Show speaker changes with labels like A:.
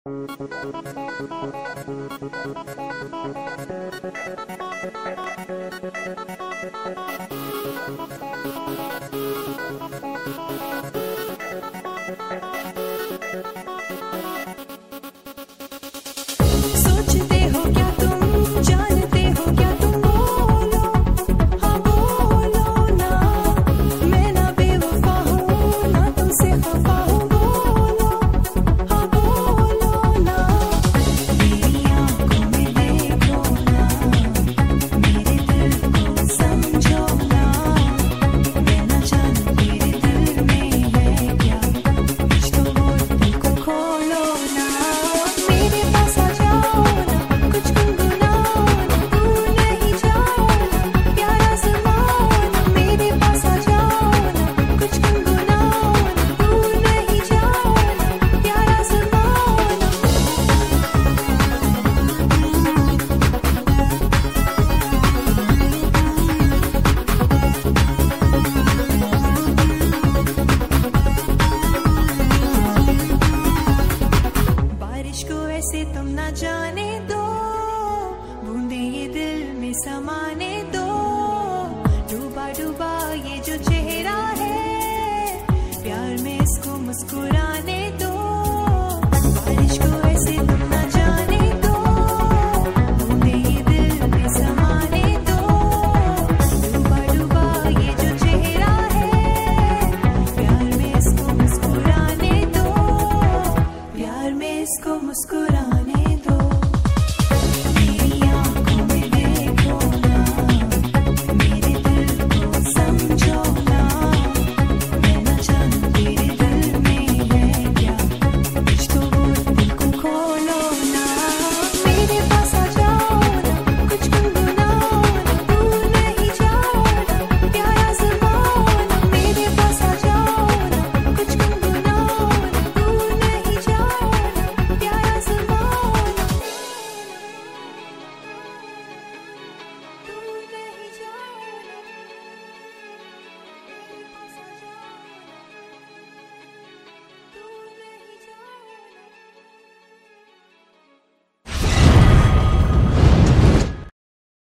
A: सोचते हो क्या तुम, जानते हो क्या तुम, बोलो हाँ बोलो ना। मैं ना बेवफा हूँ ना तुमसे खफा हूँ, बोलो हाँ बोलो ना। मेरी आंखों में देखो ना, मेरे दिल को समझो ना। मैं ना जानू मेरे दिल में है क्या, कुछ तो बोल दिल को खोलो ना। मेरे पास आ जाओ ना, कुछ गुनगुनाओ ना, दूर नहीं जाओ ना, प्यारा सुनाओ ना। मेरे पास आ जाओ ना, कुछ गुनगुनाओ ना, दूर नहीं जाओ ना, प्यारा सुनाओ ना। बारिश को ऐसे तुम ना जाने दो, बूंदे ये दिल में समाने दो। डूबा डूबा ये जो चेहरा है, प्यार में इसको मुस्कुराने दो। बारिश को ऐसे तुम ना जाने दो, बूंदे ये दिल में समाने दो। डूबा डूबा ये जो चेहरा है, प्यार में इसको मुस्कुराने दो। प्यार में इसको मुस्कुराने